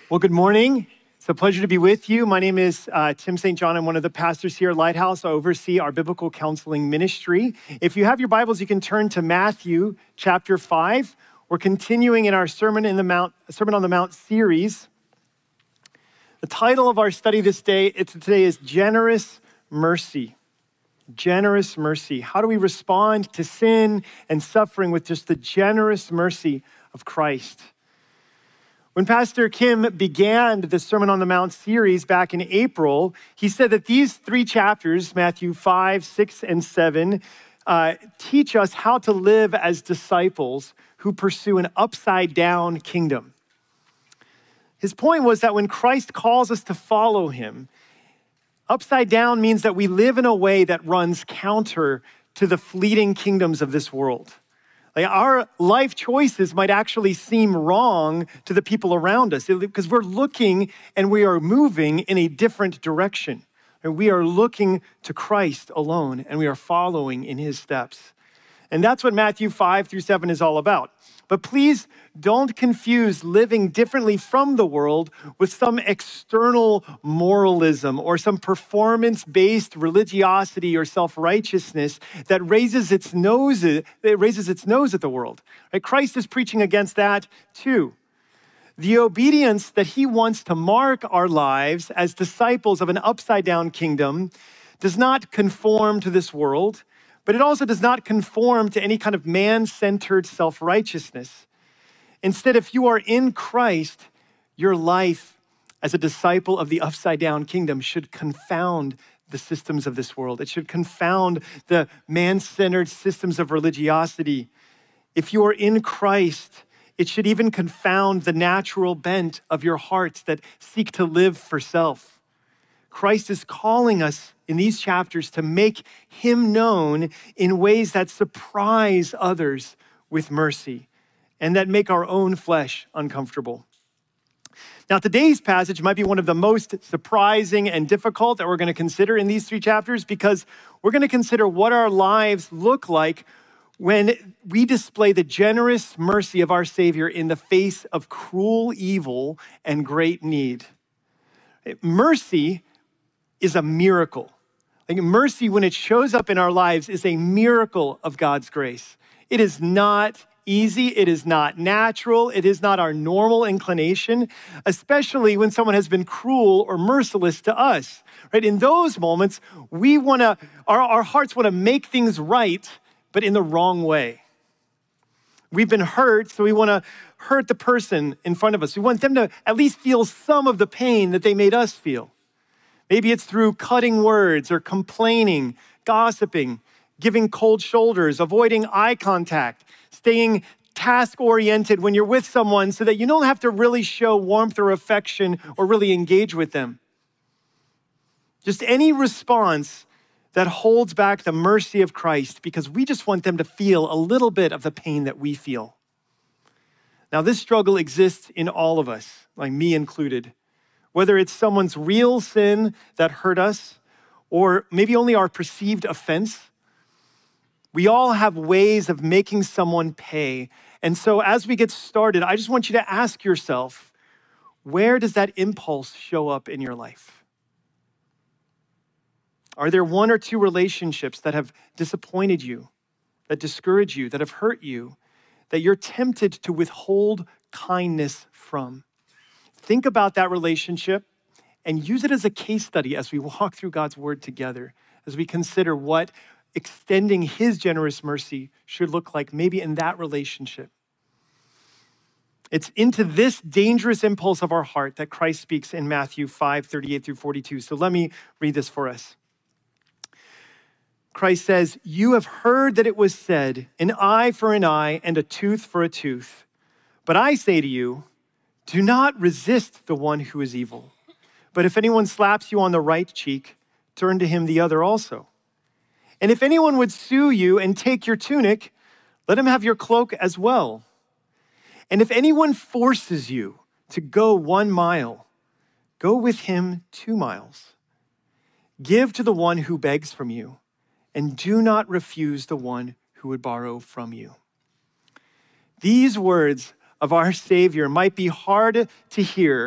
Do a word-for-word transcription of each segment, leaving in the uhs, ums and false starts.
Well, good morning. It's a pleasure to be with you. My name is uh, Tim Saint John. I'm one of the pastors here at Lighthouse. I oversee our biblical counseling ministry. If you have your Bibles, you can turn to Matthew chapter five. We're continuing in our Sermon in the Mount, Sermon on the Mount series. The title of our study this day it's, today is Generous Mercy. Generous mercy. How do we respond to sin and suffering with just the generous mercy of Christ? When Pastor Kim began the Sermon on the Mount series back in April, he said that these three chapters, Matthew five, six, and seven, uh, teach us how to live as disciples who pursue an upside-down kingdom. His point was that when Christ calls us to follow him, upside down means that we live in a way that runs counter to the fleeting kingdoms of this world. Like our life choices might actually seem wrong to the people around us because we're looking and we are moving in a different direction. And we are looking to Christ alone and we are following in his steps. And that's what Matthew five through seven is all about. But please don't confuse living differently from the world with some external moralism or some performance-based religiosity or self-righteousness that raises its nose, it raises its nose at the world. Right? Christ is preaching against that too. The obedience that he wants to mark our lives as disciples of an upside-down kingdom does not conform to this world, but it also does not conform to any kind of man-centered self-righteousness. Instead, if you are in Christ, your life as a disciple of the upside-down kingdom should confound the systems of this world. It should confound the man-centered systems of religiosity. If you are in Christ, it should even confound the natural bent of your hearts that seek to live for self. Christ is calling us in these chapters to make him known in ways that surprise others with mercy and that make our own flesh uncomfortable. Now, today's passage might be one of the most surprising and difficult that we're going to consider in these three chapters because we're going to consider what our lives look like when we display the generous mercy of our Savior in the face of cruel evil and great need. Mercy is a miracle. Like mercy, when it shows up in our lives, is a miracle of God's grace. It is not easy. It is not natural. It is not our normal inclination, especially when someone has been cruel or merciless to us. Right? In those moments, we want to, our, our hearts want to make things right, but in the wrong way. We've been hurt, so we want to hurt the person in front of us. We want them to at least feel some of the pain that they made us feel. Maybe it's through cutting words or complaining, gossiping, giving cold shoulders, avoiding eye contact, staying task-oriented when you're with someone so that you don't have to really show warmth or affection or really engage with them. Just any response that holds back the mercy of Christ because we just want them to feel a little bit of the pain that we feel. Now, this struggle exists in all of us, like me included. Whether it's someone's real sin that hurt us, or maybe only our perceived offense, we all have ways of making someone pay. And so as we get started, I just want you to ask yourself, where does that impulse show up in your life? Are there one or two relationships that have disappointed you, that discourage you, that have hurt you, that you're tempted to withhold kindness from? Think about that relationship and use it as a case study as we walk through God's word together, as we consider what extending his generous mercy should look like maybe in that relationship. It's into this dangerous impulse of our heart that Christ speaks in Matthew five, thirty-eight through forty-two. So let me read this for us. Christ says, "You have heard that it was said, an eye for an eye and a tooth for a tooth. But I say to you, do not resist the one who is evil. But if anyone slaps you on the right cheek, turn to him the other also. And if anyone would sue you and take your tunic, let him have your cloak as well. And if anyone forces you to go one mile, go with him two miles. Give to the one who begs from you, and do not refuse the one who would borrow from you. These words of our Savior might be hard to hear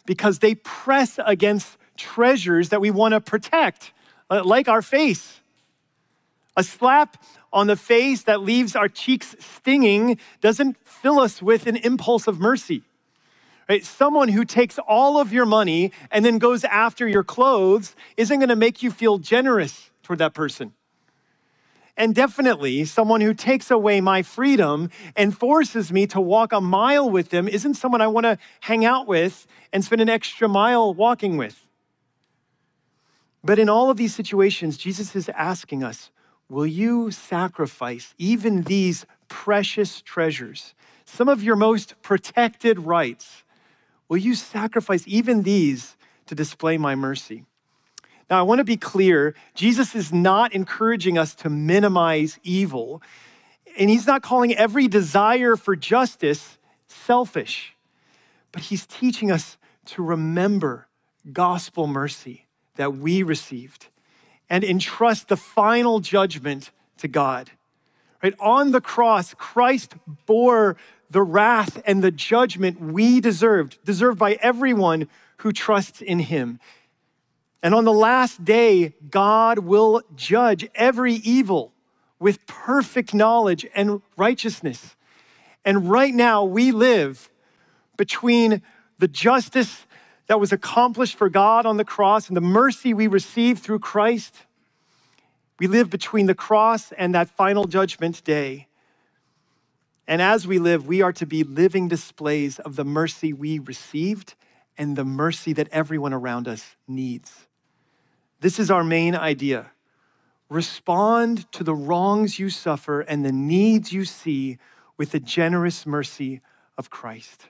because they press against treasures that we want to protect, uh, like our face. A slap on the face that leaves our cheeks stinging doesn't fill us with an impulse of mercy. Right? Someone who takes all of your money and then goes after your clothes isn't going to make you feel generous toward that person. And definitely, someone who takes away my freedom and forces me to walk a mile with them isn't someone I want to hang out with and spend an extra mile walking with. But in all of these situations, Jesus is asking us, will you sacrifice even these precious treasures, some of your most protected rights? Will you sacrifice even these to display my mercy? Now, I want to be clear, Jesus is not encouraging us to minimize evil, and he's not calling every desire for justice selfish, but he's teaching us to remember gospel mercy that we received and entrust the final judgment to God. Right? On the cross, Christ bore the wrath and the judgment we deserved, deserved by everyone who trusts in him. And on the last day, God will judge every evil with perfect knowledge and righteousness. And right now, we live between the justice that was accomplished for God on the cross and the mercy we received through Christ. We live between the cross and that final judgment day. And as we live, we are to be living displays of the mercy we received and the mercy that everyone around us needs. This is our main idea. Respond to the wrongs you suffer and the needs you see with the generous mercy of Christ.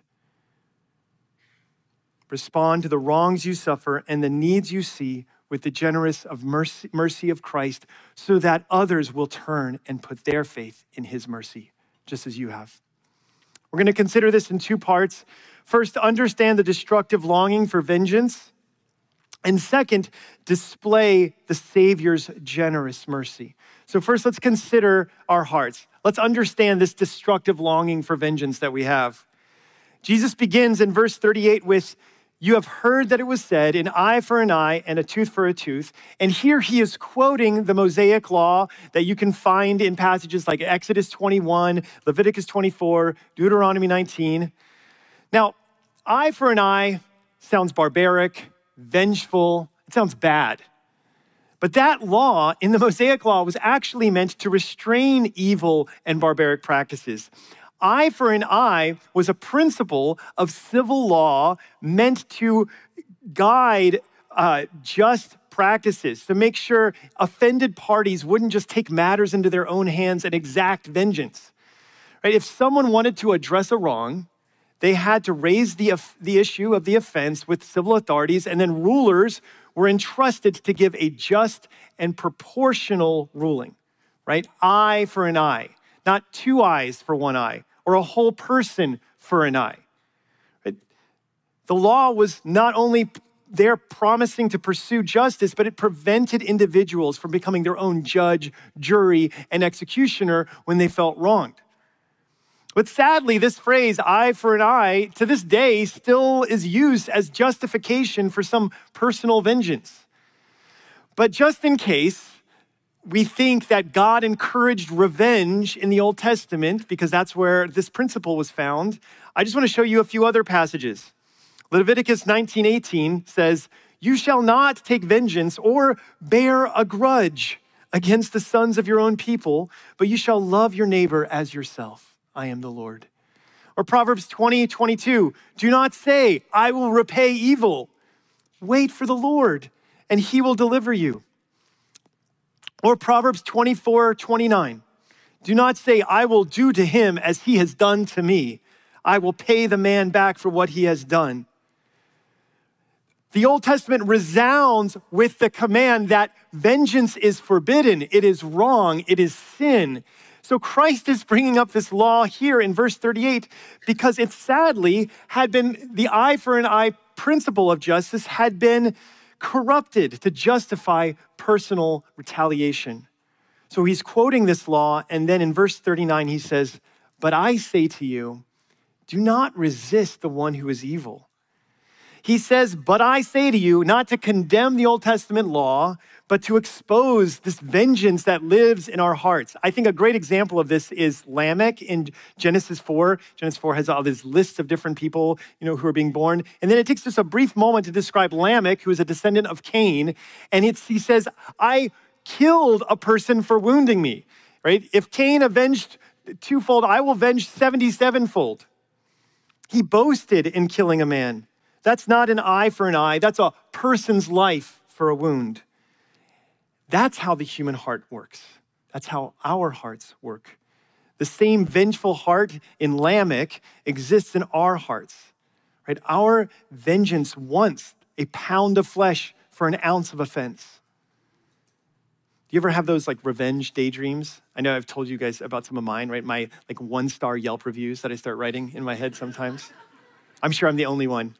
Respond to the wrongs you suffer and the needs you see with the generous of mercy, mercy of Christ, so that others will turn and put their faith in his mercy, just as you have. We're going to consider this in two parts. First, understand the destructive longing for vengeance. And second, display the Savior's generous mercy. So first, let's consider our hearts. Let's understand this destructive longing for vengeance that we have. Jesus begins in verse thirty-eight with, "You have heard that it was said, an eye for an eye and a tooth for a tooth." And here he is quoting the Mosaic law that you can find in passages like Exodus twenty-one, Leviticus twenty-four, Deuteronomy nineteen. Now, eye for an eye sounds barbaric, vengeful, it sounds bad. But that law in the Mosaic law was actually meant to restrain evil and barbaric practices. Eye for an eye was a principle of civil law meant to guide uh, just practices, to make sure offended parties wouldn't just take matters into their own hands and exact vengeance. Right? If someone wanted to address a wrong, they had to raise the, the issue of the offense with civil authorities, and then rulers were entrusted to give a just and proportional ruling, right? Eye for an eye, not two eyes for one eye, or a whole person for an eye. Right? The law was not only there promising to pursue justice, but it prevented individuals from becoming their own judge, jury, and executioner when they felt wronged. But sadly, this phrase, eye for an eye, to this day still is used as justification for some personal vengeance. But just in case we think that God encouraged revenge in the Old Testament, because that's where this principle was found, I just want to show you a few other passages. Leviticus nineteen eighteen says, "You shall not take vengeance or bear a grudge against the sons of your own people, but you shall love your neighbor as yourself. I am the Lord." Or Proverbs twenty twenty-two, "Do not say, I will repay evil. Wait for the Lord, and he will deliver you." Or Proverbs twenty-four twenty-nine, "Do not say, I will do to him as he has done to me. I will pay the man back for what he has done." The Old Testament resounds with the command that vengeance is forbidden, it is wrong, it is sin. So Christ is bringing up this law here in verse thirty-eight because it sadly had been, the eye for an eye principle of justice had been corrupted to justify personal retaliation. So he's quoting this law, and then in verse thirty-nine he says, "But I say to you, do not resist the one who is evil." He says, but I say to you, not to condemn the Old Testament law, but to expose this vengeance that lives in our hearts. I think a great example of this is Lamech in Genesis four. Genesis four has all these lists of different people, you know, who are being born. And then it takes just a brief moment to describe Lamech, who is a descendant of Cain. And it's, he says, I killed a person for wounding me, right? If Cain avenged twofold, I will avenge seventy-sevenfold. He boasted in killing a man. That's not an eye for an eye. That's a person's life for a wound. That's how the human heart works. That's how our hearts work. The same vengeful heart in Lamech exists in our hearts, right? Our vengeance wants a pound of flesh for an ounce of offense. Do you ever have those like revenge daydreams? I know I've told you guys about some of mine, right? My like one-star Yelp reviews that I start writing in my head sometimes. I'm sure I'm the only one.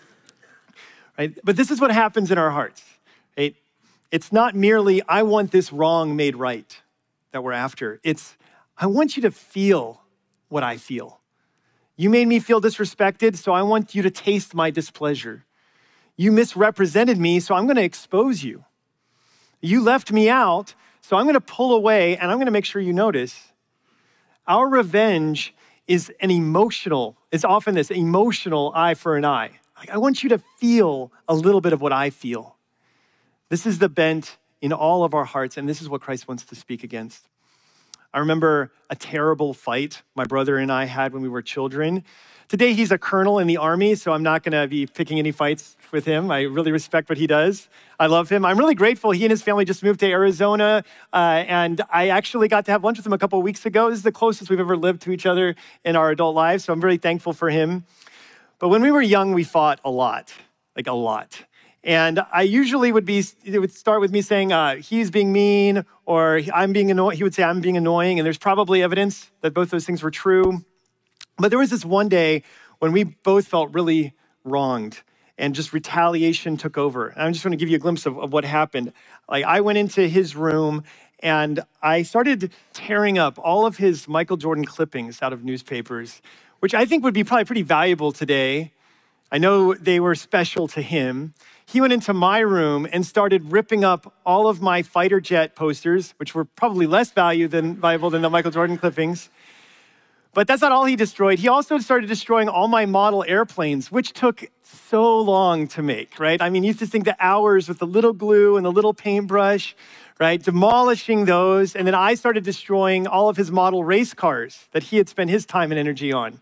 Right? But this is what happens in our hearts, right? It's not merely, I want this wrong made right that we're after. It's, I want you to feel what I feel. You made me feel disrespected, so I want you to taste my displeasure. You misrepresented me, so I'm going to expose you. You left me out, so I'm going to pull away, and I'm going to make sure you notice. Our revenge is an emotional, it's often this emotional eye for an eye. I want you to feel a little bit of what I feel. This is the bent in all of our hearts, and this is what Christ wants to speak against. I remember a terrible fight my brother and I had when we were children. Today, he's a colonel in the army, so I'm not going to be picking any fights with him. I really respect what he does. I love him. I'm really grateful. He and his family just moved to Arizona, uh, and I actually got to have lunch with him a couple of weeks ago. This is the closest we've ever lived to each other in our adult lives, so I'm really thankful for him. But when we were young, we fought a lot, like a lot. And I usually would be, it would start with me saying, uh, he's being mean, or I'm being annoying. He would say, I'm being annoying. And there's probably evidence that both those things were true. But there was this one day when we both felt really wronged and just retaliation took over. And I'm just going to give you a glimpse of, of what happened. Like I went into his room and I started tearing up all of his Michael Jordan clippings out of newspapers, which I think would be probably pretty valuable today. I know they were special to him. He went into my room and started ripping up all of my fighter jet posters, which were probably less value than valuable than the Michael Jordan clippings. But that's not all he destroyed. He also started destroying all my model airplanes, which took so long to make, right? I mean, you used to think the hours with the little glue and the little paintbrush, right? Demolishing those. And then I started destroying all of his model race cars that he had spent his time and energy on.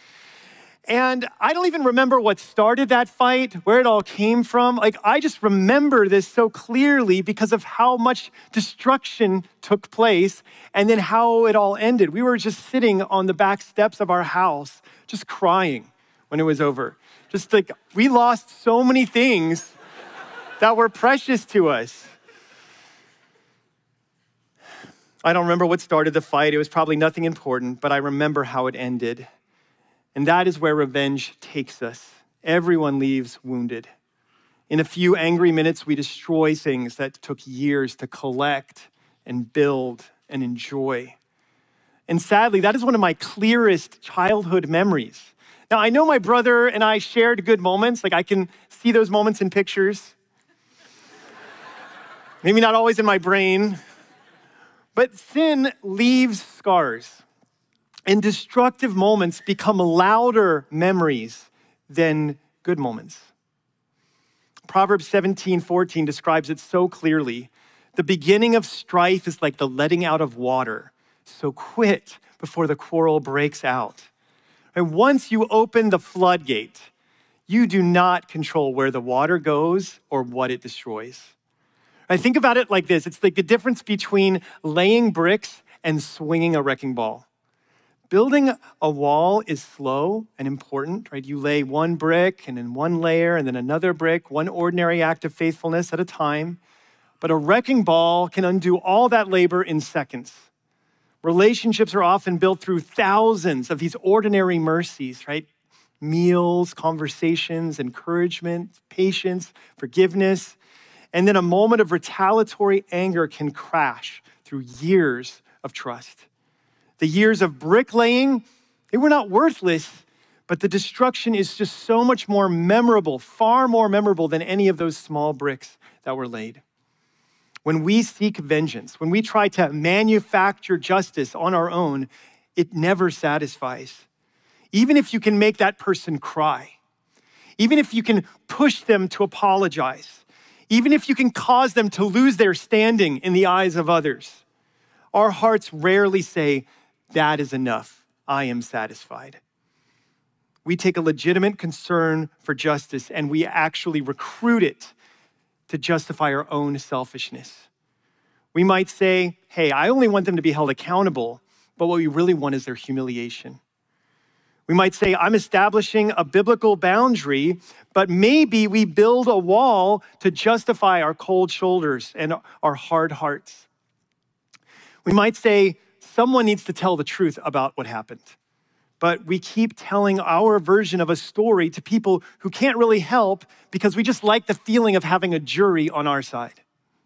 And I don't even remember what started that fight, where it all came from. Like, I just remember this so clearly because of how much destruction took place and then how it all ended. We were just sitting on the back steps of our house, just crying when it was over. Just like, we lost so many things that were precious to us. I don't remember what started the fight. It was probably nothing important, but I remember how it ended. And that is where revenge takes us. Everyone leaves wounded. In a few angry minutes, we destroy things that took years to collect and build and enjoy. And sadly, that is one of my clearest childhood memories. Now, I know my brother and I shared good moments. Like I can see those moments in pictures. Maybe not always in my brain. But sin leaves scars. And destructive moments become louder memories than good moments. Proverbs seventeen fourteen describes it so clearly. The beginning of strife is like the letting out of water. So quit before the quarrel breaks out. And once you open the floodgate, you do not control where the water goes or what it destroys. I think about it like this. It's like the difference between laying bricks and swinging a wrecking ball. Building a wall is slow and important, right? You lay one brick and then one layer and then another brick, one ordinary act of faithfulness at a time. But a wrecking ball can undo all that labor in seconds. Relationships are often built through thousands of these ordinary mercies, right? Meals, conversations, encouragement, patience, forgiveness. And then a moment of retaliatory anger can crash through years of trust. The years of bricklaying, they were not worthless, But the destruction is just so much more memorable, far more memorable than any of those small bricks that were laid. When we seek vengeance, when we try to manufacture justice on our own, it never satisfies. Even if you can make that person cry, even if you can push them to apologize, even if you can cause them to lose their standing in the eyes of others, our hearts rarely say, that is enough, I am satisfied. We take a legitimate concern for justice and we actually recruit it to justify our own selfishness. We might say, hey, I only want them to be held accountable, but what we really want is their humiliation. We might say, I'm establishing a biblical boundary, but maybe we build a wall to justify our cold shoulders and our hard hearts. We might say, someone needs to tell the truth about what happened. But we keep telling our version of a story to people who can't really help because we just like the feeling of having a jury on our side.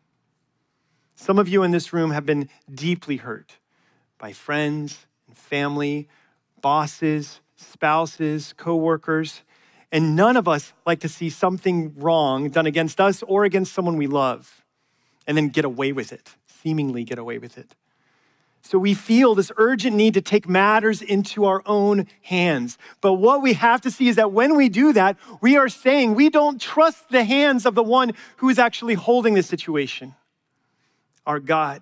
Some of you in this room have been deeply hurt by friends and family, bosses, spouses, coworkers, and none of us like to see something wrong done against us or against someone we love and then get away with it, seemingly get away with it. So we feel this urgent need to take matters into our own hands. But what we have to see is that when we do that, we are saying we don't trust the hands of the one who is actually holding the situation, our God.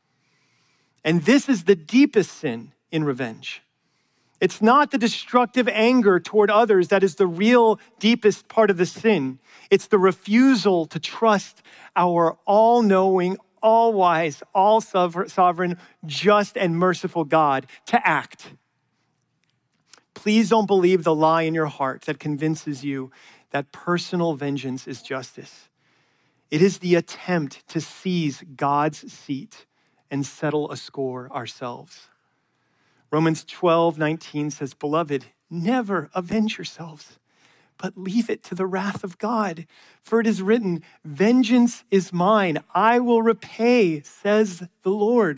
And this is the deepest sin in revenge. It's not the destructive anger toward others that is the real deepest part of the sin. It's the refusal to trust our all-knowing, all-wise, all-sovereign, just and merciful God to act. Please don't believe the lie in your heart that convinces you that personal vengeance is justice. It is the attempt to seize God's seat and settle a score ourselves. Romans twelve nineteen says, beloved, never avenge yourselves, but leave it to the wrath of God. For it is written, vengeance is mine, I will repay, says the Lord.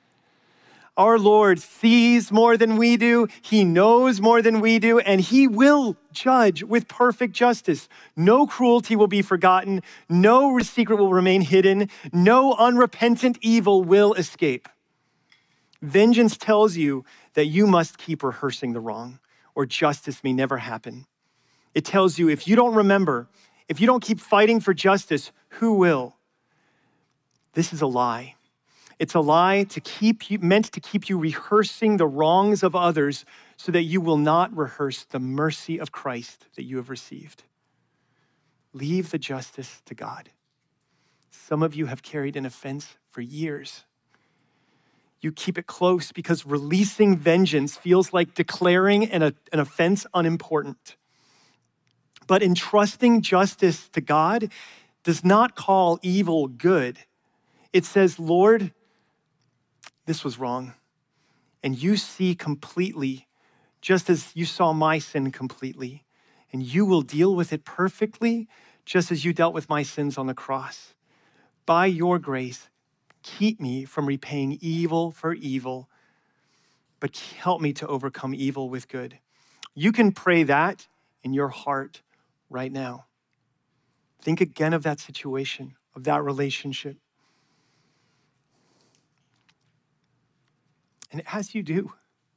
Our Lord sees more than we do, he knows more than we do, and he will judge with perfect justice. No cruelty will be forgotten, no secret will remain hidden, no unrepentant evil will escape. Vengeance tells you that you must keep rehearsing the wrong, or justice may never happen. It tells you if you don't remember, if you don't keep fighting for justice, who will? This is a lie. It's a lie to keep you, meant to keep you rehearsing the wrongs of others so that you will not rehearse the mercy of Christ that you have received. Leave the justice to God. Some of you have carried an offense for years. You keep it close because releasing vengeance feels like declaring an, an offense unimportant. But entrusting justice to God does not call evil good. It says, Lord, this was wrong. And you see completely, just as you saw my sin completely. And you will deal with it perfectly, just as you dealt with my sins on the cross. By your grace, keep me from repaying evil for evil, but help me to overcome evil with good. You can pray that in your heart right now. Think again of that situation, of that relationship. And as you do,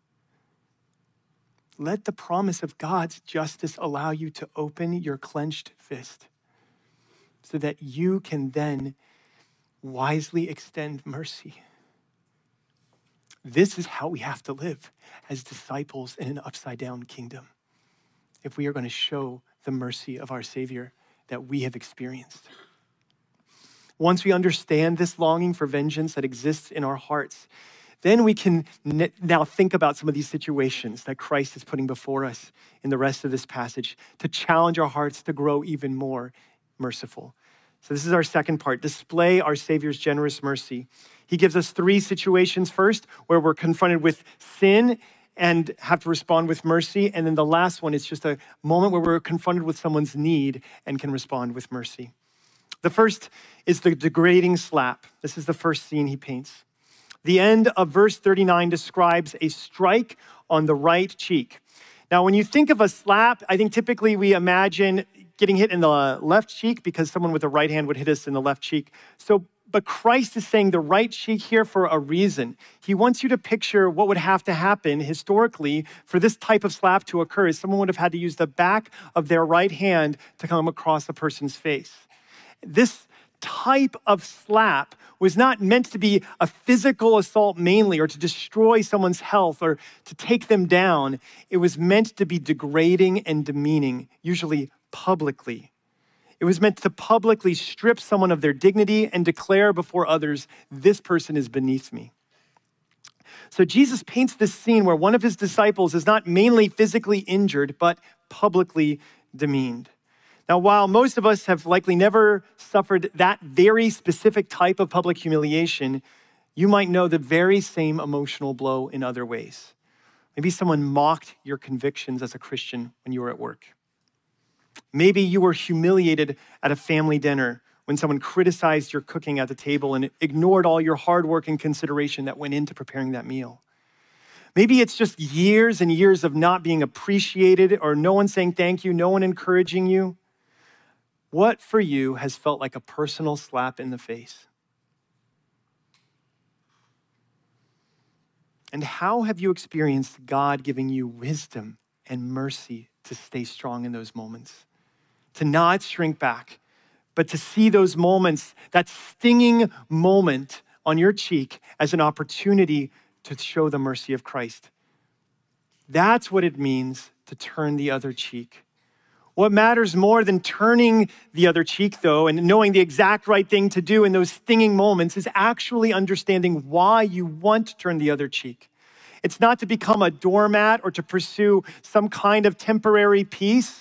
let the promise of God's justice allow you to open your clenched fist so that you can then wisely extend mercy. This is how we have to live as disciples in an upside-down kingdom if we are going to show the mercy of our Savior that we have experienced. Once we understand this longing for vengeance that exists in our hearts, then we can now think about some of these situations that Christ is putting before us in the rest of this passage to challenge our hearts to grow even more merciful. So this is our second part, display our Savior's generous mercy. He gives us three situations first where we're confronted with sin and have to respond with mercy. And then the last one is just a moment where we're confronted with someone's need and can respond with mercy. The first is the degrading slap. This is the first scene he paints. The end of verse thirty-nine describes a strike on the right cheek. Now, when you think of a slap, I think typically we imagine getting hit in the left cheek because someone with a right hand would hit us in the left cheek. So, but Christ is saying the right cheek here for a reason. He wants you to picture what would have to happen historically for this type of slap to occur. Is someone would have had to use the back of their right hand to come across a person's face. This type of slap was not meant to be a physical assault mainly, or to destroy someone's health or to take them down. It was meant to be degrading and demeaning, usually publicly. It was meant to publicly strip someone of their dignity and declare before others, this person is beneath me. So Jesus paints this scene where one of his disciples is not mainly physically injured, but publicly demeaned. Now, while most of us have likely never suffered that very specific type of public humiliation, you might know the very same emotional blow in other ways. Maybe someone mocked your convictions as a Christian when you were at work. Maybe you were humiliated at a family dinner when someone criticized your cooking at the table and ignored all your hard work and consideration that went into preparing that meal. Maybe it's just years and years of not being appreciated, or no one saying thank you, no one encouraging you. What for you has felt like a personal slap in the face? And how have you experienced God giving you wisdom and mercy to stay strong in those moments? To not shrink back, but to see those moments, that stinging moment on your cheek, as an opportunity to show the mercy of Christ. That's what it means to turn the other cheek. What matters more than turning the other cheek, though, and knowing the exact right thing to do in those stinging moments, is actually understanding why you want to turn the other cheek. It's not to become a doormat or to pursue some kind of temporary peace.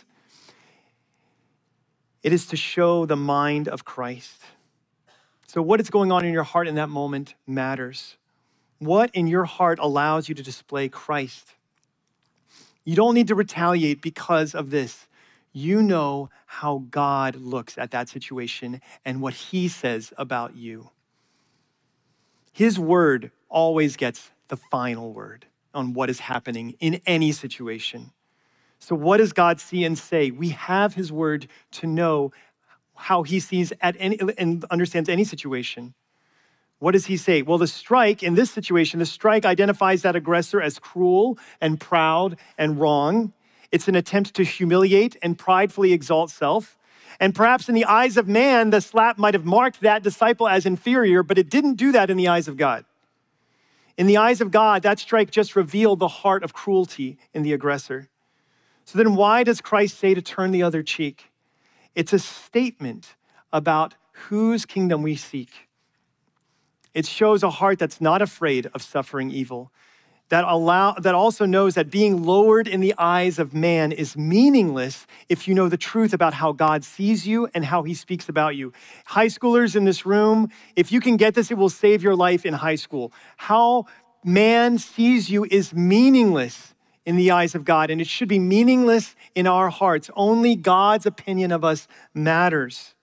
It is to show the mind of Christ. So what is going on in your heart in that moment matters. What in your heart allows you to display Christ? You don't need to retaliate because of this. You know how God looks at that situation and what he says about you. His word always gets the final word on what is happening in any situation. So what does God see and say? We have his word to know how he sees at any and understands any situation. What does he say? Well, the strike in this situation, the strike identifies that aggressor as cruel and proud and wrong. It's an attempt to humiliate and pridefully exalt self. And perhaps in the eyes of man, the slap might have marked that disciple as inferior, but it didn't do that in the eyes of God. In the eyes of God, that strike just revealed the heart of cruelty in the aggressor. So then why does Christ say to turn the other cheek? It's a statement about whose kingdom we seek. It shows a heart that's not afraid of suffering evil, that allow that also knows that being lowered in the eyes of man is meaningless if you know the truth about how God sees you and how he speaks about you. High schoolers in this room, if you can get this, it will save your life in high school. How man sees you is meaningless in the eyes of God, and it should be meaningless in our hearts. Only God's opinion of us matters.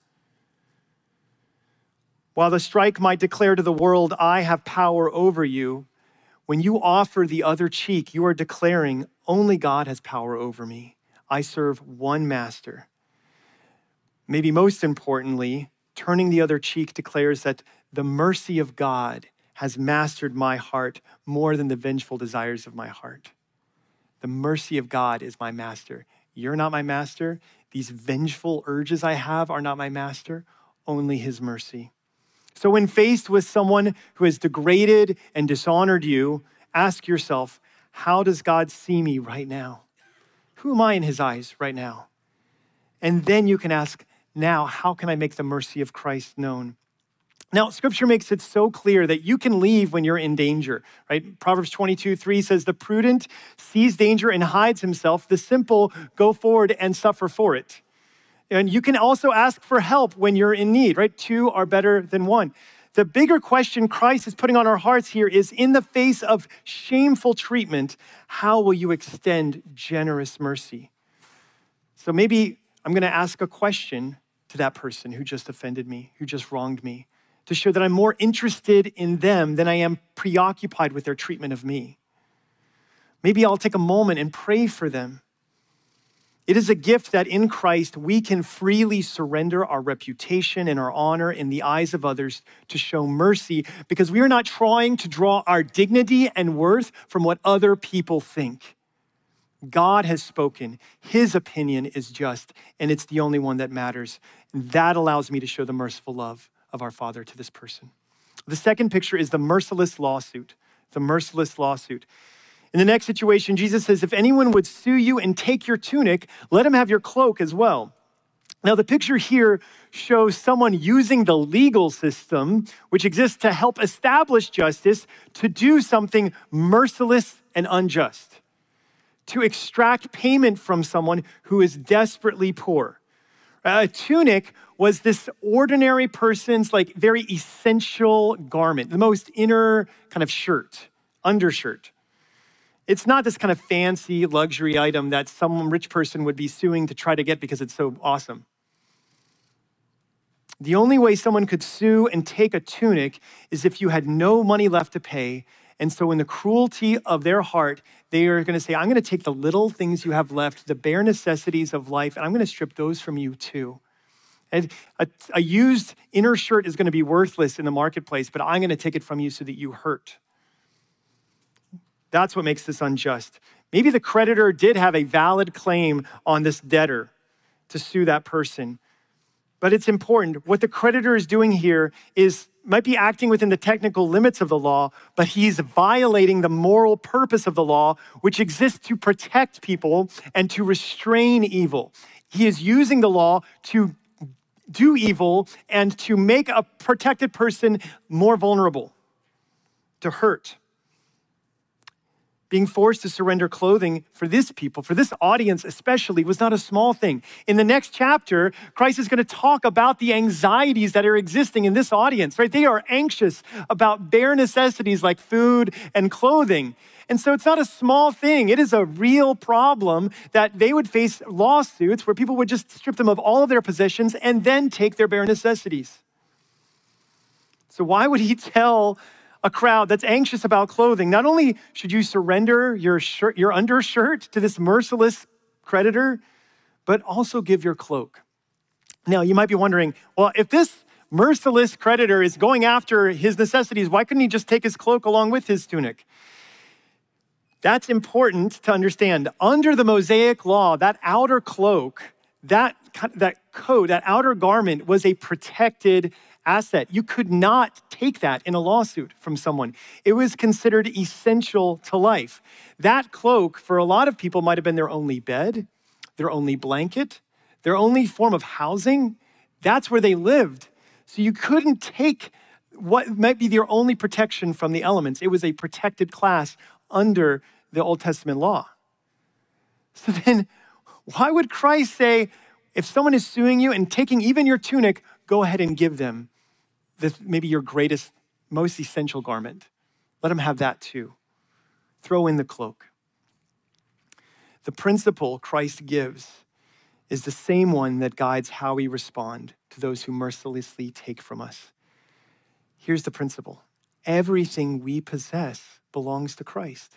While the strike might declare to the world, I have power over you, when you offer the other cheek, you are declaring, only God has power over me. I serve one master. Maybe most importantly, turning the other cheek declares that the mercy of God has mastered my heart more than the vengeful desires of my heart. The mercy of God is my master. You're not my master. These vengeful urges I have are not my master, only his mercy. So when faced with someone who has degraded and dishonored you, ask yourself, how does God see me right now? Who am I in his eyes right now? And then you can ask, now, how can I make the mercy of Christ known? Now, scripture makes it so clear that you can leave when you're in danger, right? Proverbs twenty-two three says, the prudent sees danger and hides himself. The simple go forward and suffer for it. And you can also ask for help when you're in need, right? Two are better than one. The bigger question Christ is putting on our hearts here is, in the face of shameful treatment, how will you extend generous mercy? So maybe I'm going to ask a question to that person who just offended me, who just wronged me, to show that I'm more interested in them than I am preoccupied with their treatment of me. Maybe I'll take a moment and pray for them. It is a gift that in Christ we can freely surrender our reputation and our honor in the eyes of others to show mercy, because we are not trying to draw our dignity and worth from what other people think. God has spoken. His opinion is just, and it's the only one that matters. And that allows me to show the merciful love of our Father to this person. The second picture is the merciless lawsuit, the merciless lawsuit. In the next situation, Jesus says, if anyone would sue you and take your tunic, let him have your cloak as well. Now, the picture here shows someone using the legal system, which exists to help establish justice, to do something merciless and unjust, to extract payment from someone who is desperately poor. A tunic was this ordinary person's like very essential garment, the most inner kind of shirt, undershirt. It's not this kind of fancy luxury item that some rich person would be suing to try to get because it's so awesome. The only way someone could sue and take a tunic is if you had no money left to pay. And so in the cruelty of their heart, they are going to say, I'm going to take the little things you have left, the bare necessities of life, and I'm going to strip those from you too. And a, a used inner shirt is going to be worthless in the marketplace, but I'm going to take it from you so that you hurt. That's what makes this unjust. Maybe the creditor did have a valid claim on this debtor to sue that person. But it's important. What the creditor is doing here is might be acting within the technical limits of the law, but he's violating the moral purpose of the law, which exists to protect people and to restrain evil. He is using the law to do evil and to make a protected person more vulnerable, to hurt. Being forced to surrender clothing for this people, for this audience especially, was not a small thing. In the next chapter, Christ is going to talk about the anxieties that are existing in this audience, right? They are anxious about bare necessities like food and clothing. And so it's not a small thing. It is a real problem that they would face lawsuits where people would just strip them of all of their possessions and then take their bare necessities. So why would he tell a crowd that's anxious about clothing, not only should you surrender your shirt, your undershirt to this merciless creditor, but also give your cloak? Now, you might be wondering, well, if this merciless creditor is going after his necessities, why couldn't he just take his cloak along with his tunic? That's important to understand. Under the Mosaic law, that outer cloak, that, that coat, that outer garment was a protected asset. You could not take that in a lawsuit from someone. It was considered essential to life. That cloak, for a lot of people, might have been their only bed, their only blanket, their only form of housing. That's where they lived. So you couldn't take what might be their only protection from the elements. It was a protected class under the Old Testament law. So then, why would Christ say, if someone is suing you and taking even your tunic, go ahead and give them the, maybe your greatest, most essential garment? Let them have that too. Throw in the cloak. The principle Christ gives is the same one that guides how we respond to those who mercilessly take from us. Here's the principle. Everything we possess belongs to Christ.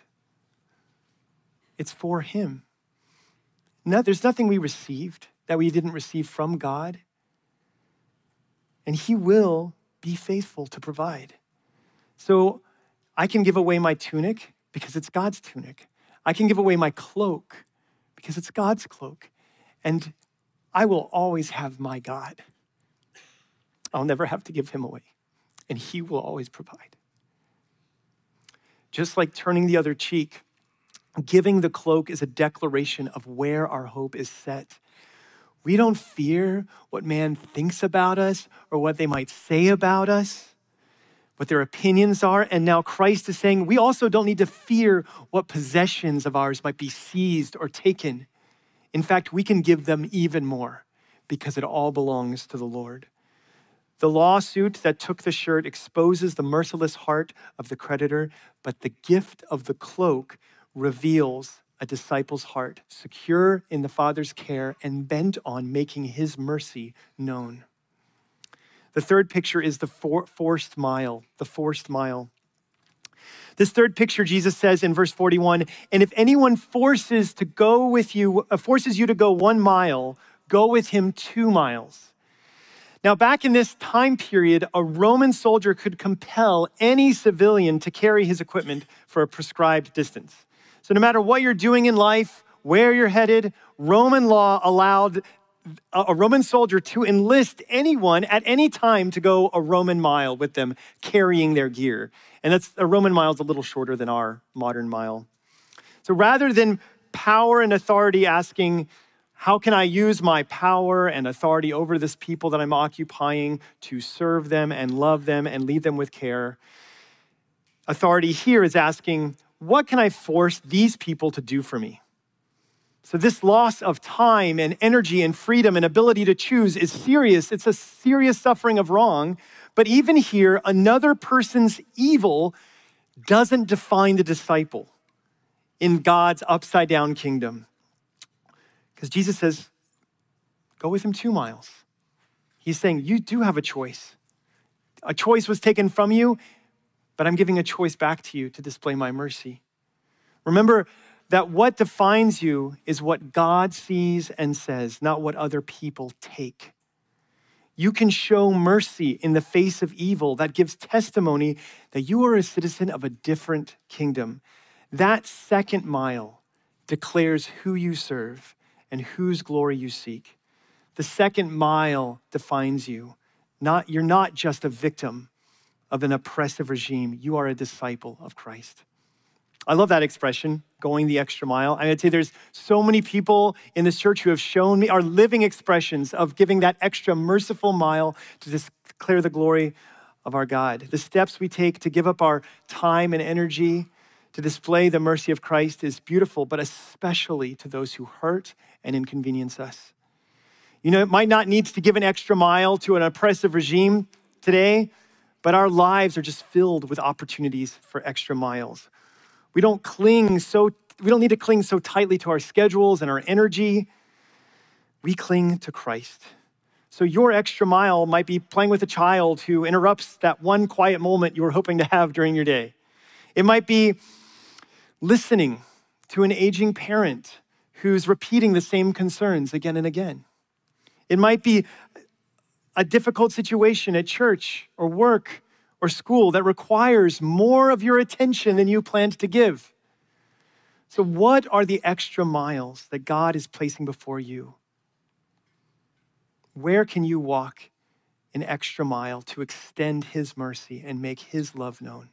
It's for him. No, there's nothing we received that we didn't receive from God. And he will be faithful to provide. So I can give away my tunic because it's God's tunic. I can give away my cloak because it's God's cloak. And I will always have my God. I'll never have to give him away. And he will always provide. Just like turning the other cheek, giving the cloak is a declaration of where our hope is set. We don't fear what man thinks about us or what they might say about us, what their opinions are. And now Christ is saying we also don't need to fear what possessions of ours might be seized or taken. In fact, we can give them even more because it all belongs to the Lord. The lawsuit that took the shirt exposes the merciless heart of the creditor, but the gift of the cloak reveals a disciple's heart, secure in the Father's care and bent on making his mercy known. The third picture is the for- forced mile, the forced mile. This third picture, Jesus says in verse forty-one, and if anyone forces to go with you, uh, forces you to go one mile, go with him two miles. Now, back in this time period, a Roman soldier could compel any civilian to carry his equipment for a prescribed distance. So no matter what you're doing in life, where you're headed, Roman law allowed a Roman soldier to enlist anyone at any time to go a Roman mile with them, carrying their gear. And that's a Roman mile is a little shorter than our modern mile. So rather than power and authority asking, how can I use my power and authority over this people that I'm occupying to serve them and love them and lead them with care? Authority here is asking, what can I force these people to do for me? So this loss of time and energy and freedom and ability to choose is serious. It's a serious suffering of wrong. But even here, another person's evil doesn't define the disciple in God's upside down kingdom. Because Jesus says, go with him two miles. He's saying, you do have a choice. A choice was taken from you, but I'm giving a choice back to you to display my mercy. Remember that what defines you is what God sees and says, not what other people take. You can show mercy in the face of evil that gives testimony that you are a citizen of a different kingdom. That second mile declares who you serve and whose glory you seek. The second mile defines you. Not, you're not just a victim of an oppressive regime. You are a disciple of Christ. I love that expression, going the extra mile. I would say there's so many people in this church who have shown me, are living expressions of giving that extra merciful mile to declare the glory of our God. The steps we take to give up our time and energy to display the mercy of Christ is beautiful, but especially to those who hurt and inconvenience us. You know, it might not need to give an extra mile to an oppressive regime today, but our lives are just filled with opportunities for extra miles. We don't cling so, we don't need to cling so tightly to our schedules and our energy. We cling to Christ. So your extra mile might be playing with a child who interrupts that one quiet moment you were hoping to have during your day. It might be listening to an aging parent who's repeating the same concerns again and again. It might be a difficult situation at church or work or school that requires more of your attention than you planned to give. So what are the extra miles that God is placing before you? Where can you walk an extra mile to extend his mercy and make his love known?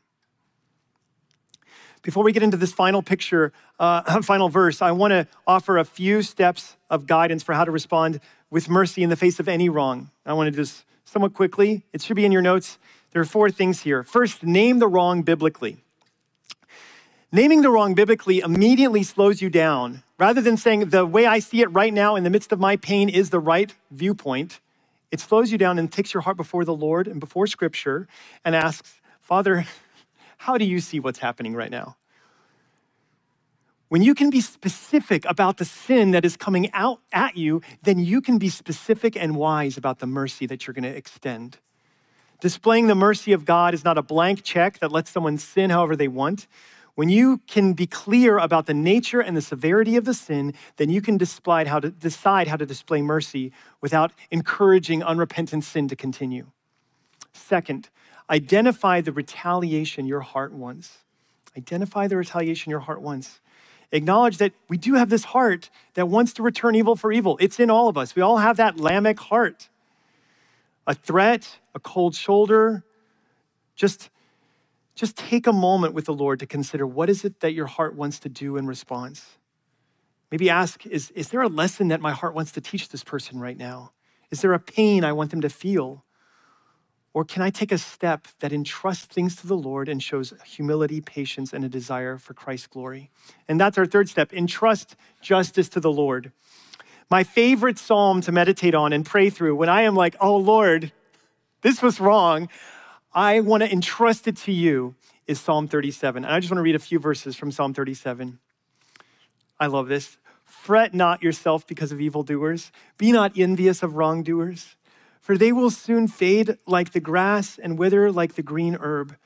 Before we get into this final picture, uh, final verse, I want to offer a few steps of guidance for how to respond with mercy in the face of any wrong. I want to just somewhat quickly, it should be in your notes. There are four things here. First, name the wrong biblically. Naming the wrong biblically immediately slows you down. Rather than saying the way I see it right now in the midst of my pain is the right viewpoint, it slows you down and takes your heart before the Lord and before Scripture and asks, Father, how do you see what's happening right now? When you can be specific about the sin that is coming out at you, then you can be specific and wise about the mercy that you're going to extend. Displaying the mercy of God is not a blank check that lets someone sin however they want. When you can be clear about the nature and the severity of the sin, then you can decide how to, decide how to display mercy without encouraging unrepentant sin to continue. Second, identify the retaliation your heart wants. Identify the retaliation your heart wants. Acknowledge that we do have this heart that wants to return evil for evil. It's in all of us. We all have that Lamech heart. A threat, a cold shoulder. Just, just take a moment with the Lord to consider what is it that your heart wants to do in response. Maybe ask, is, is there a lesson that my heart wants to teach this person right now? Is there a pain I want them to feel? Or can I take a step that entrusts things to the Lord and shows humility, patience, and a desire for Christ's glory? And that's our third step, entrust justice to the Lord. My favorite psalm to meditate on and pray through when I am like, oh Lord, this was wrong, I want to entrust it to you, is Psalm thirty-seven. And I just want to read a few verses from Psalm thirty-seven. I love this. Fret not yourself because of evildoers. Be not envious of wrongdoers, for they will soon fade like the grass and wither like the green herb.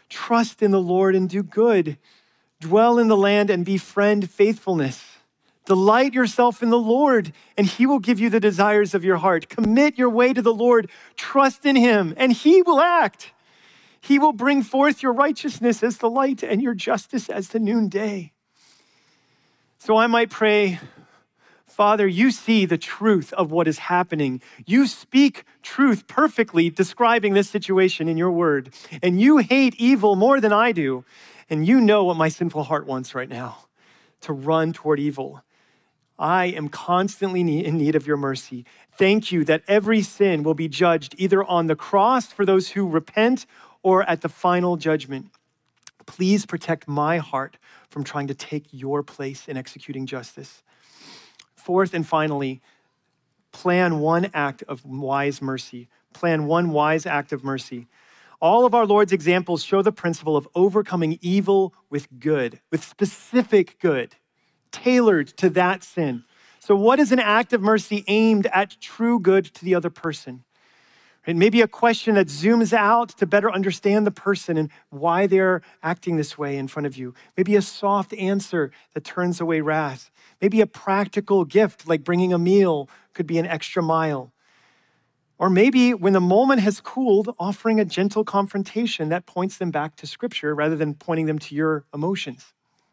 Trust in the Lord and do good. Dwell in the land and befriend faithfulness. Delight yourself in the Lord, and he will give you the desires of your heart. Commit your way to the Lord. Trust in him, and he will act. He will bring forth your righteousness as the light and your justice as the noonday. So I might pray, Father, you see the truth of what is happening. You speak truth perfectly, describing this situation in your word. And you hate evil more than I do. And you know what my sinful heart wants right now, to run toward evil. I am constantly in need of your mercy. Thank you that every sin will be judged either on the cross for those who repent or at the final judgment. Please protect my heart from trying to take your place in executing justice. Fourth and finally, plan one act of wise mercy. Plan one wise act of mercy. All of our Lord's examples show the principle of overcoming evil with good, with specific good, tailored to that sin. So what is an act of mercy aimed at true good to the other person? It may be a question that zooms out to better understand the person and why they're acting this way in front of you. Maybe a soft answer that turns away wrath. Maybe a practical gift like bringing a meal could be an extra mile. Or maybe when the moment has cooled, offering a gentle confrontation that points them back to Scripture rather than pointing them to your emotions.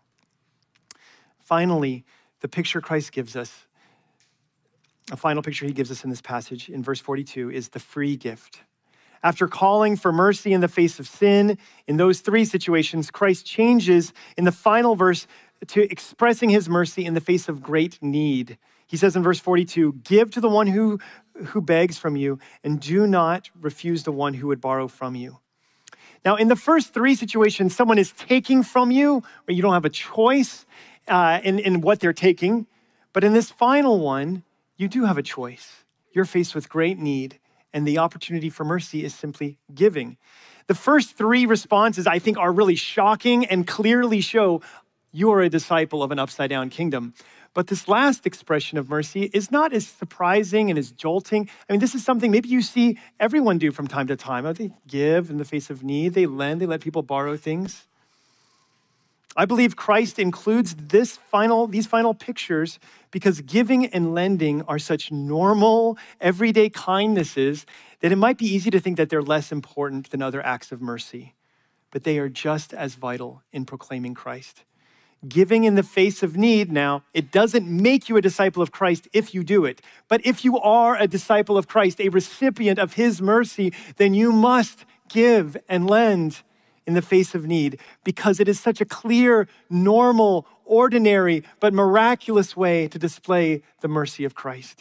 Finally, the picture Christ gives us, a final picture he gives us in this passage in verse forty-two is the free gift. After calling for mercy in the face of sin, in those three situations, Christ changes in the final verse to expressing his mercy in the face of great need. He says in verse forty-two, give to the one who, who begs from you, and do not refuse the one who would borrow from you. Now, in the first three situations, someone is taking from you, or you don't have a choice uh, in, in what they're taking. But in this final one, you do have a choice. You're faced with great need, and the opportunity for mercy is simply giving. The first three responses, I think, are really shocking and clearly show you are a disciple of an upside-down kingdom. But this last expression of mercy is not as surprising and as jolting. I mean, this is something maybe you see everyone do from time to time. They give in the face of need. They lend. They let people borrow things. I believe Christ includes this final, these final pictures because giving and lending are such normal, everyday kindnesses that it might be easy to think that they're less important than other acts of mercy. But they are just as vital in proclaiming Christ. Giving in the face of need, now, it doesn't make you a disciple of Christ if you do it. But if you are a disciple of Christ, a recipient of his mercy, then you must give and lend in the face of need because it is such a clear, normal, ordinary, but miraculous way to display the mercy of Christ.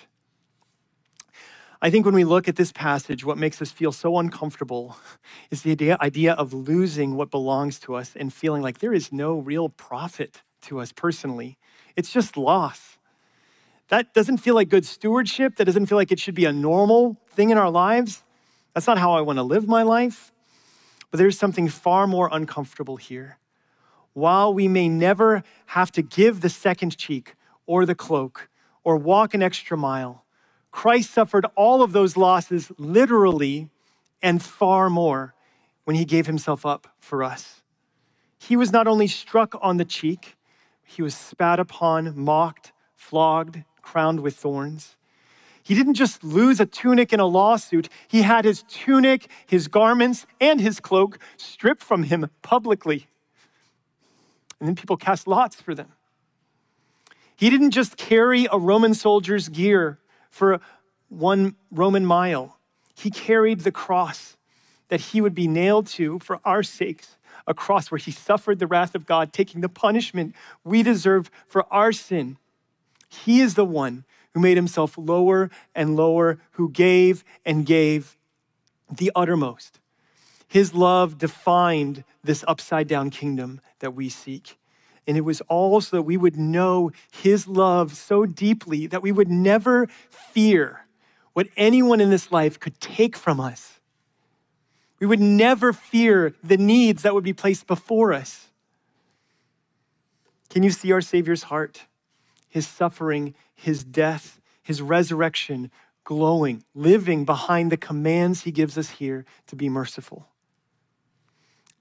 I think when we look at this passage, what makes us feel so uncomfortable is the idea, idea of losing what belongs to us and feeling like there is no real profit to us personally. It's just loss. That doesn't feel like good stewardship. That doesn't feel like it should be a normal thing in our lives. That's not how I want to live my life. But there's something far more uncomfortable here. While we may never have to give the second cheek or the cloak or walk an extra mile, Christ suffered all of those losses literally and far more when he gave himself up for us. He was not only struck on the cheek, he was spat upon, mocked, flogged, crowned with thorns. He didn't just lose a tunic in a lawsuit. He had his tunic, his garments, and his cloak stripped from him publicly. And then people cast lots for them. He didn't just carry a Roman soldier's gear for one Roman mile. He carried the cross that he would be nailed to for our sakes, a cross where he suffered the wrath of God, taking the punishment we deserved for our sin. He is the one who made himself lower and lower, who gave and gave the uttermost. His love defined this upside-down kingdom that we seek. And it was all so that we would know his love so deeply that we would never fear what anyone in this life could take from us. We would never fear the needs that would be placed before us. Can you see our Savior's heart? His suffering, his death, his resurrection, glowing, living behind the commands he gives us here to be merciful.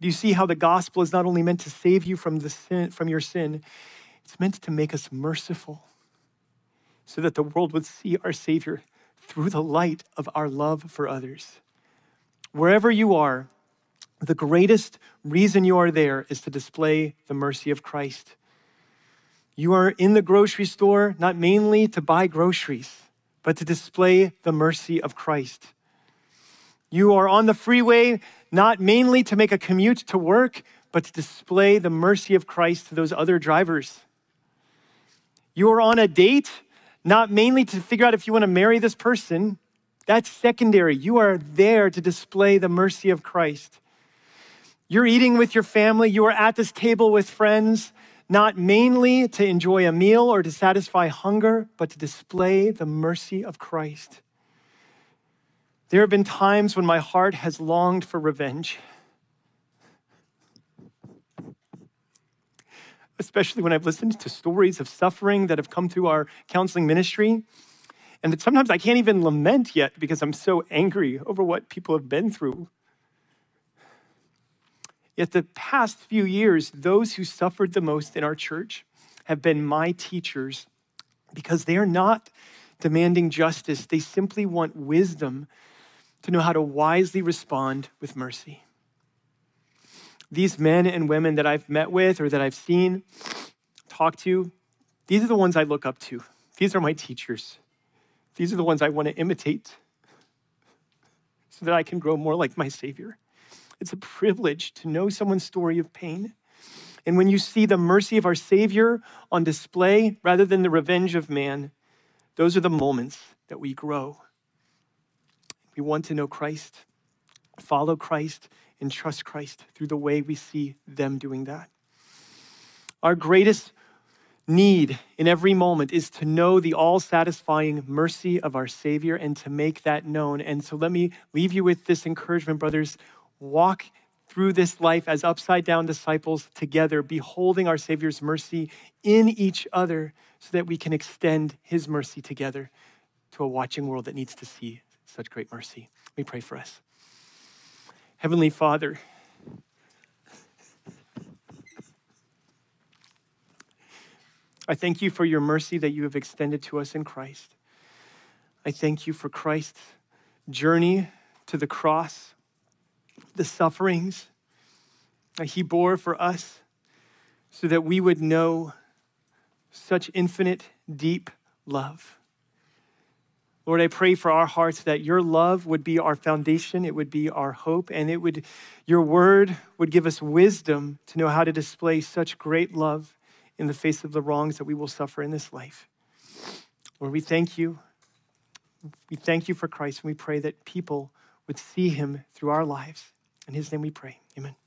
Do you see how the gospel is not only meant to save you from, the sin, from your sin, it's meant to make us merciful so that the world would see our Savior through the light of our love for others. Wherever you are, the greatest reason you are there is to display the mercy of Christ. You are in the grocery store, not mainly to buy groceries, but to display the mercy of Christ. You are on the freeway, not mainly to make a commute to work, but to display the mercy of Christ to those other drivers. You are on a date, not mainly to figure out if you want to marry this person. That's secondary. You are there to display the mercy of Christ. You're eating with your family. You are at this table with friends, not mainly to enjoy a meal or to satisfy hunger, but to display the mercy of Christ. There have been times when my heart has longed for revenge, especially when I've listened to stories of suffering that have come through our counseling ministry. And that sometimes I can't even lament yet because I'm so angry over what people have been through. Yet the past few years, those who suffered the most in our church have been my teachers because they are not demanding justice. They simply want wisdom to know how to wisely respond with mercy. These men and women that I've met with or that I've seen, talked to, these are the ones I look up to. These are my teachers. These are the ones I want to imitate so that I can grow more like my Savior. It's a privilege to know someone's story of pain. And when you see the mercy of our Savior on display rather than the revenge of man, those are the moments that we grow. We want to know Christ, follow Christ, and trust Christ through the way we see them doing that. Our greatest need in every moment is to know the all-satisfying mercy of our Savior and to make that known. And so let me leave you with this encouragement, brothers. Walk through this life as upside-down disciples together, beholding our Savior's mercy in each other so that we can extend his mercy together to a watching world that needs to see such great mercy. Let me pray for us. Heavenly Father, I thank you for your mercy that you have extended to us in Christ. I thank you for Christ's journey to the cross, the sufferings that he bore for us so that we would know such infinite, deep love. Lord, I pray for our hearts that your love would be our foundation, it would be our hope, and it would, your word would give us wisdom to know how to display such great love in the face of the wrongs that we will suffer in this life. Lord, we thank you. We thank you for Christ, and we pray that people would see him through our lives. In his name we pray, amen.